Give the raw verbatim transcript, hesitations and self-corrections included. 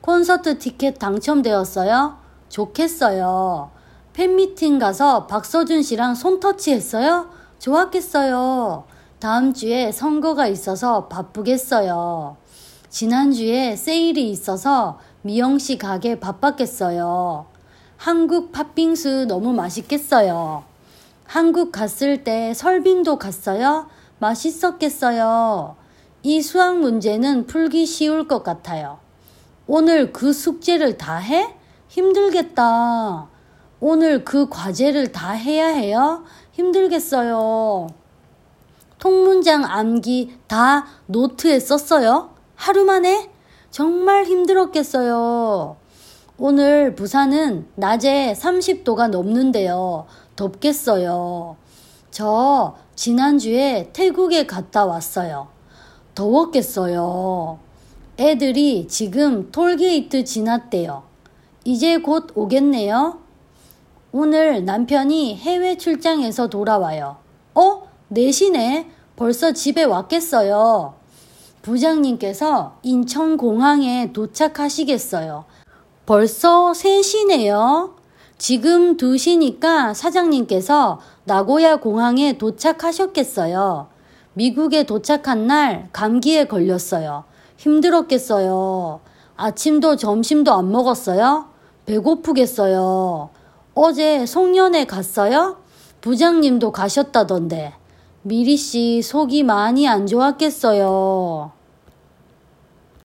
콘서트 티켓 당첨되었어요? 좋겠어요. 팬미팅 가서 박서준 씨랑 손터치 했어요? 좋았겠어요. 다음 주에 선거가 있어서 바쁘겠어요. 지난주에 세일이 있어서 미영씨 가게 바빴겠어요. 한국 팥빙수 너무 맛있겠어요. 한국 갔을 때 설빙도 갔어요? 맛있었겠어요. 이 수학 문제는 풀기 쉬울 것 같아요. 오늘 그 숙제를 다 해? 힘들겠다. 오늘 그 과제를 다 해야 해요? 힘들겠어요. 통문장 암기 다 노트에 썼어요? 하루 만에? 정말 힘들었겠어요. 오늘 부산은 낮에 삼십 도가 넘는데요. 덥겠어요. 저 지난주에 태국에 갔다 왔어요. 더웠겠어요. 애들이 지금 톨게이트 지났대요. 이제 곧 오겠네요. 오늘 남편이 해외 출장에서 돌아와요. 어? 넷이네. 벌써 집에 왔겠어요. 부장님께서 인천공항에 도착하시겠어요. 벌써 세 시네요. 지금 두 시니까 사장님께서 나고야 공항에 도착하셨겠어요. 미국에 도착한 날 감기에 걸렸어요. 힘들었겠어요. 아침도 점심도 안 먹었어요? 배고프겠어요. 어제 송년회 갔어요? 부장님도 가셨다던데. 미리씨 속이 많이 안 좋았겠어요.